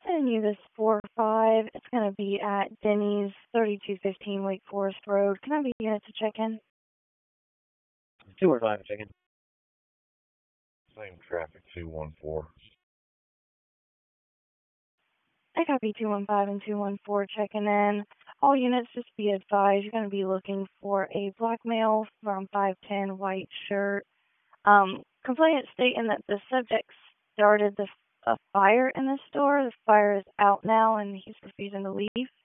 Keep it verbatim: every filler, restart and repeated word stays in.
Sending you this four five. It's going to be at Denny's, thirty-two fifteen Wake Forest Road. Can I have a unit to check in? two one five, check in. Same traffic, two one four. I copy two one five and two one four checking in. All units, just be advised, you're going to be looking for a black male from five ten, white shirt. Um, complainant stating that the subject started the, a fire in the store. The fire is out now and he's refusing to leave.